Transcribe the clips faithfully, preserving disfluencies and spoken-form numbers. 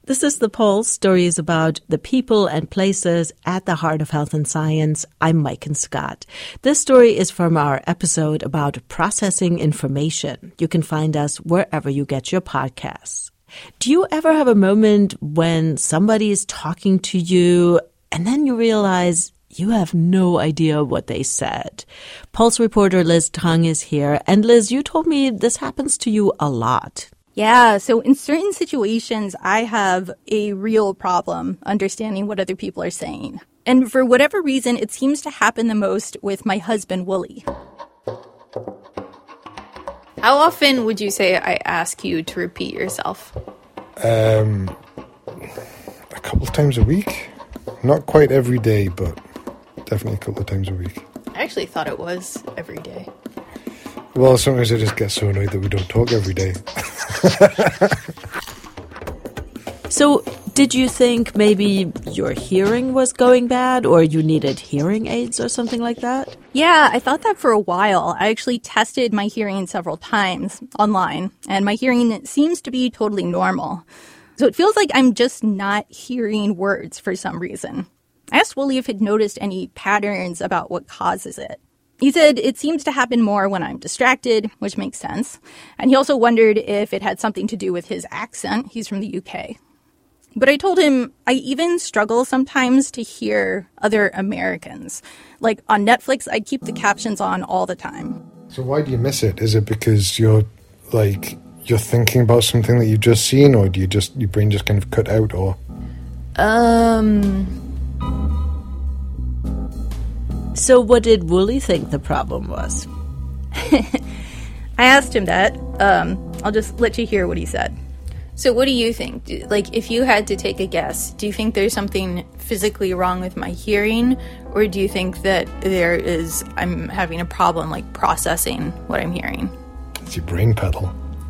This is The Pulse, stories about the people and places at the heart of health and science. I'm Maiken Scott. This story is from our episode about processing information. You can find us wherever you get your podcasts. Do you ever have a moment when somebody is talking to you and then you realize you have no idea what they said? Pulse reporter Liz Tung is here. And Liz, you told me this happens to you a lot. Yeah, so in certain situations, I have a real problem understanding what other people are saying. And for whatever reason, it seems to happen the most with my husband, Wooly. How often would you say I ask you to repeat yourself? Um, a couple of times a week. Not quite every day, but definitely a couple of times a week. I actually thought it was every day. Well, sometimes I just get so annoyed that we don't talk every day. So, did you think maybe your hearing was going bad or you needed hearing aids or something like that? Yeah, I thought that for a while. I actually tested my hearing several times online, and my hearing seems to be totally normal. So it feels like I'm just not hearing words for some reason. I asked Wooly if he'd noticed any patterns about what causes it. He said it seems to happen more when I'm distracted, which makes sense. And he also wondered if it had something to do with his accent. He's from the U K. But I told him I even struggle sometimes to hear other Americans. Like on Netflix, I keep the captions on all the time. So why do you miss it? Is it because you're like you're thinking about something that you've just seen, or do you just your brain just kind of cut out, or? Um. So what did Wooly think the problem was? I asked him that. Um, I'll just let you hear what he said. So what do you think? Like, if you had to take a guess, do you think there's something physically wrong with my hearing? Or do you think that there is, I'm having a problem, like, processing what I'm hearing? It's your brain pedal.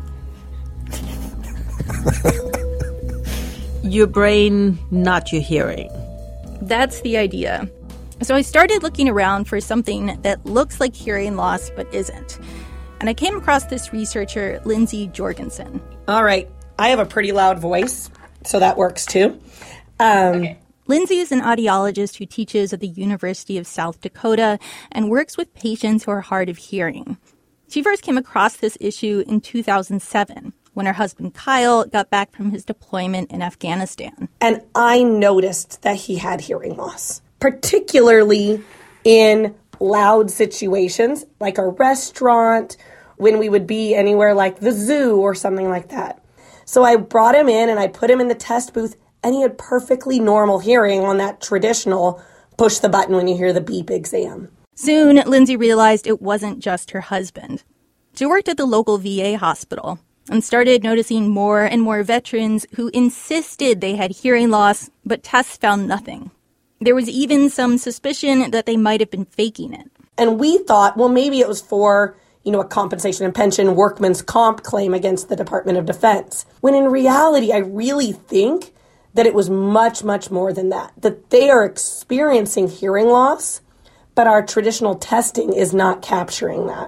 Your brain, not your hearing. That's the idea. So I started looking around for something that looks like hearing loss but isn't. And I came across this researcher, Lindsay Jorgensen. All right. I have a pretty loud voice, so that works too. Um, okay. Lindsay is an audiologist who teaches at the University of South Dakota and works with patients who are hard of hearing. She first came across this issue in two thousand seven when her husband Kyle got back from his deployment in Afghanistan. And I noticed that he had hearing loss, particularly in loud situations, like a restaurant, when we would be anywhere like the zoo or something like that. So I brought him in and I put him in the test booth, and he had perfectly normal hearing on that traditional push the button when you hear the beep exam. Soon, Lindsay realized it wasn't just her husband. She worked at the local V A hospital and started noticing more and more veterans who insisted they had hearing loss, but tests found nothing. There was even some suspicion that they might have been faking it. And we thought, well, maybe it was for, you know, a compensation and pension workman's comp claim against the Department of Defense. When in reality, I really think that it was much, much more than that. That they are experiencing hearing loss, but our traditional testing is not capturing that.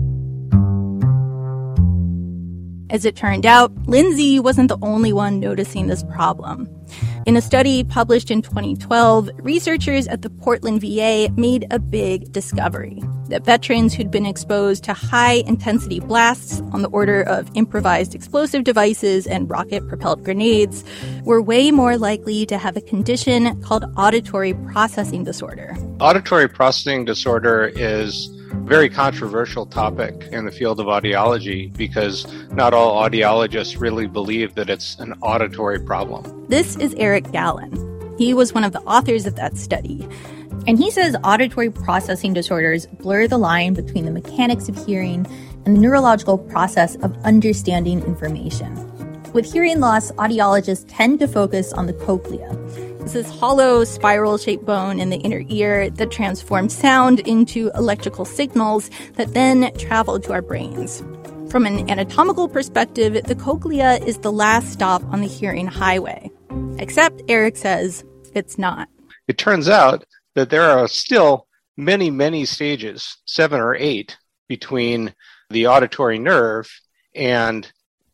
As it turned out, Lindsay wasn't the only one noticing this problem. In a study published in twenty twelve, researchers at the Portland V A made a big discovery that veterans who'd been exposed to high-intensity blasts on the order of improvised explosive devices and rocket-propelled grenades were way more likely to have a condition called auditory processing disorder. Auditory processing disorder is a very controversial topic in the field of audiology because not all audiologists really believe that it's an auditory problem. This is Eric Gallen. He was one of the authors of that study. And he says auditory processing disorders blur the line between the mechanics of hearing and the neurological process of understanding information. With hearing loss, audiologists tend to focus on the cochlea. It's this hollow, spiral-shaped bone in the inner ear that transforms sound into electrical signals that then travel to our brains. From an anatomical perspective, the cochlea is the last stop on the hearing highway. Except, Eric says, it's not. It turns out that there are still many, many stages, seven or eight, between the auditory nerve and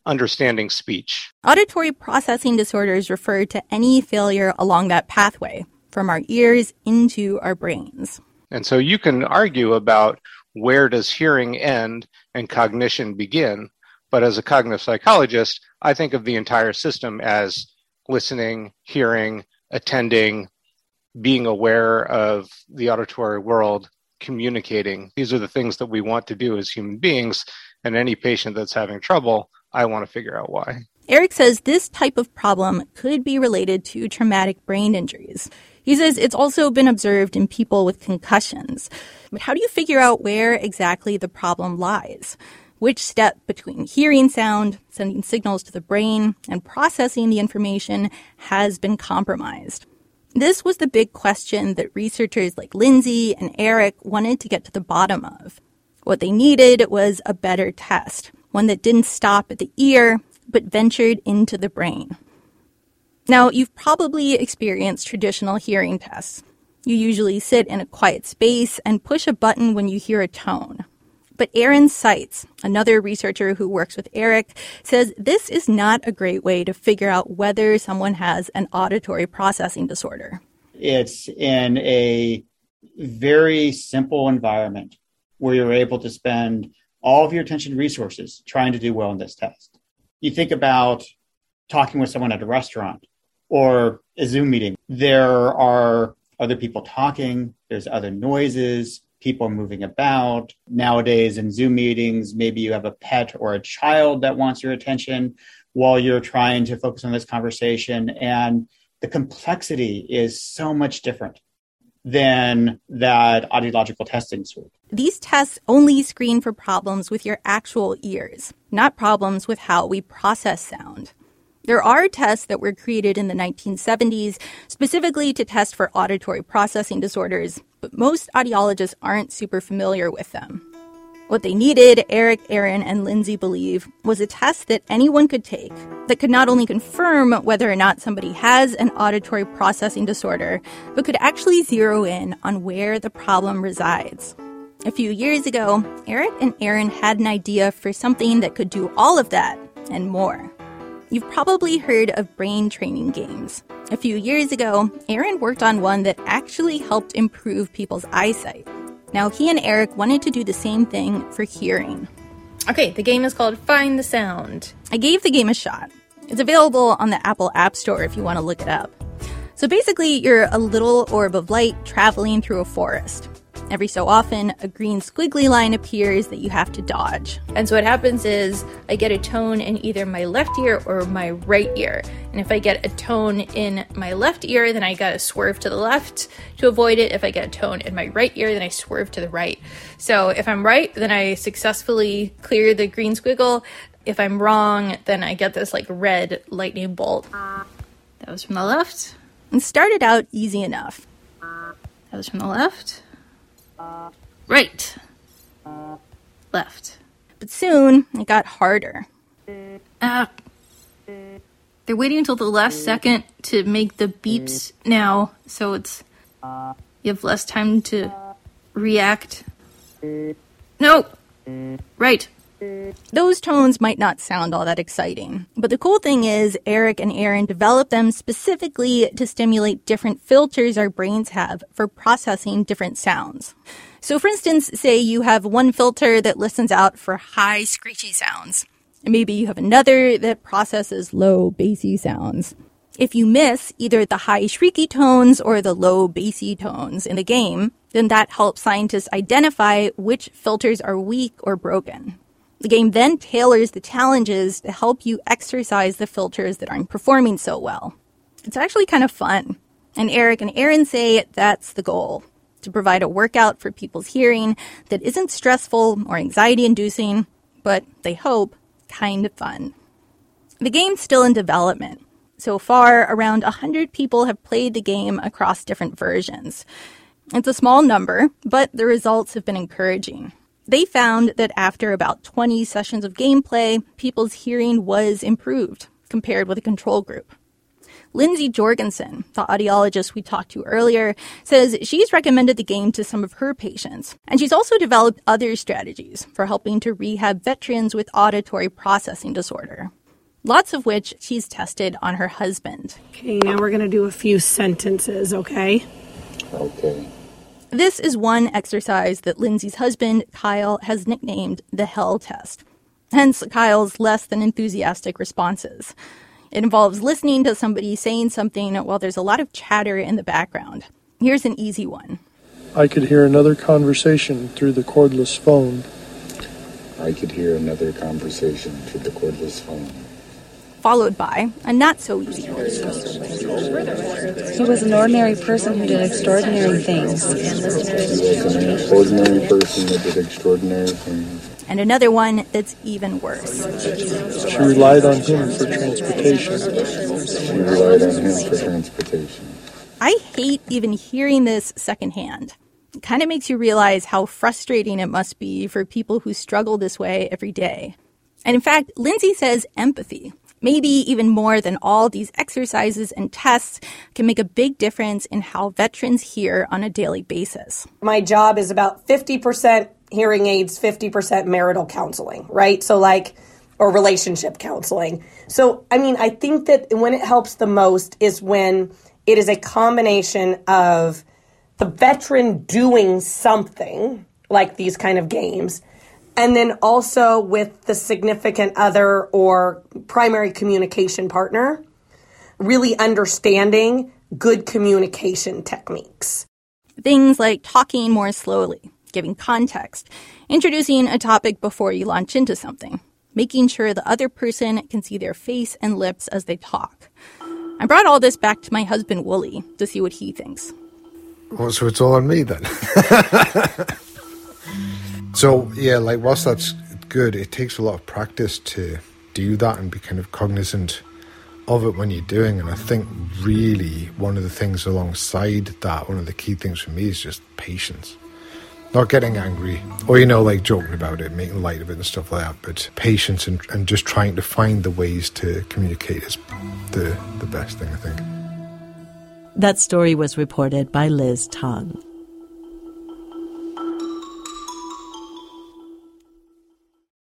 understanding speech. Auditory processing disorders refer to any failure along that pathway, from our ears into our brains. And so you can argue about where does hearing end and cognition begin. But as a cognitive psychologist, I think of the entire system as listening, hearing, attending, being aware of the auditory world, communicating. These are the things that we want to do as human beings. And any patient that's having trouble, I want to figure out why. Eric says this type of problem could be related to traumatic brain injuries. He says it's also been observed in people with concussions. But how do you figure out where exactly the problem lies? Which step between hearing sound, sending signals to the brain, and processing the information has been compromised? This was the big question that researchers like Lindsay and Eric wanted to get to the bottom of. What they needed was a better test, one that didn't stop at the ear, but ventured into the brain. Now, you've probably experienced traditional hearing tests. You usually sit in a quiet space and push a button when you hear a tone. But Aaron Seitz, another researcher who works with Eric, says this is not a great way to figure out whether someone has an auditory processing disorder. It's in a very simple environment where you're able to spend all of your attention and resources trying to do well in this test. You think about talking with someone at a restaurant or a Zoom meeting. There are other people talking, there's other noises, people moving about. Nowadays in Zoom meetings, maybe you have a pet or a child that wants your attention while you're trying to focus on this conversation. And the complexity is so much different than that audiological testing suite. These tests only screen for problems with your actual ears, not problems with how we process sound. There are tests that were created in the nineteen seventies specifically to test for auditory processing disorders, but most audiologists aren't super familiar with them. What they needed, Eric, Aaron, and Lindsay believe, was a test that anyone could take that could not only confirm whether or not somebody has an auditory processing disorder, but could actually zero in on where the problem resides. A few years ago, Eric and Aaron had an idea for something that could do all of that and more. You've probably heard of brain training games. A few years ago, Aaron worked on one that actually helped improve people's eyesight. Now, he and Eric wanted to do the same thing for hearing. Okay, the game is called Find the Sound. I gave the game a shot. It's available on the Apple App Store if you want to look it up. So basically, you're a little orb of light traveling through a forest. Every so often, a green squiggly line appears that you have to dodge. And so what happens is I get a tone in either my left ear or my right ear. And if I get a tone in my left ear, then I gotta swerve to the left to avoid it. If I get a tone in my right ear, then I swerve to the right. So if I'm right, then I successfully clear the green squiggle. If I'm wrong, then I get this like red lightning bolt. That was from the left. It started out easy enough. That was from the left. Right. Left. But soon, it got harder. Ah. They're waiting until the last second to make the beeps now, so it's... You have less time to react. No! Right. Those tones might not sound all that exciting, but the cool thing is Eric and Aaron developed them specifically to stimulate different filters our brains have for processing different sounds. So for instance, say you have one filter that listens out for high screechy sounds, and maybe you have another that processes low bassy sounds. If you miss either the high shrieky tones or the low bassy tones in the game, then that helps scientists identify which filters are weak or broken. The game then tailors the challenges to help you exercise the filters that aren't performing so well. It's actually kind of fun. And Eric and Aaron say that's the goal, to provide a workout for people's hearing that isn't stressful or anxiety-inducing, but they hope kind of fun. The game's still in development. So far, around one hundred people have played the game across different versions. It's a small number, but the results have been encouraging. They found that after about twenty sessions of gameplay, people's hearing was improved compared with a control group. Lindsay Jorgensen, the audiologist we talked to earlier, says she's recommended the game to some of her patients. And she's also developed other strategies for helping to rehab veterans with auditory processing disorder. lots of which she's tested on her husband. Okay, now we're going to do a few sentences, okay? Okay. This is one exercise that Lindsay's husband, Kyle, has nicknamed the hell test. Hence Kyle's less than enthusiastic responses. It involves listening to somebody saying something while there's a lot of chatter in the background. Here's an easy one. I could hear another conversation through the cordless phone. I could hear another conversation through the cordless phone. Followed by a not-so-easy one. He was an ordinary person who did extraordinary things. He was an ordinary person that did extraordinary things. And another one that's even worse. She relied on him for transportation. She relied on him for transportation. I hate even hearing this secondhand. It kind of makes you realize how frustrating it must be for people who struggle this way every day. And in fact, Lindsay says empathy, maybe even more than all these exercises and tests, can make a big difference in how veterans hear on a daily basis. My job is about fifty percent hearing aids, fifty percent marital counseling, right? So like, or relationship counseling. So, I mean, I think that when it helps the most is when it is a combination of the veteran doing something like these kind of games, and then also with the significant other or primary communication partner, really understanding good communication techniques. Things like talking more slowly, giving context, introducing a topic before you launch into something, making sure the other person can see their face and lips as they talk. I brought all this back to my husband, Wooly, to see what he thinks. Well, so it's all on me then. So, yeah, like, whilst that's good, it takes a lot of practice to do that and be kind of cognizant of it when you're doing. And I think really one of the things alongside that, one of the key things for me is just patience. Not getting angry or, you know, like joking about it, making light of it and stuff like that, but patience and, and just trying to find the ways to communicate is the, the best thing, I think. That story was reported by Liz Tung.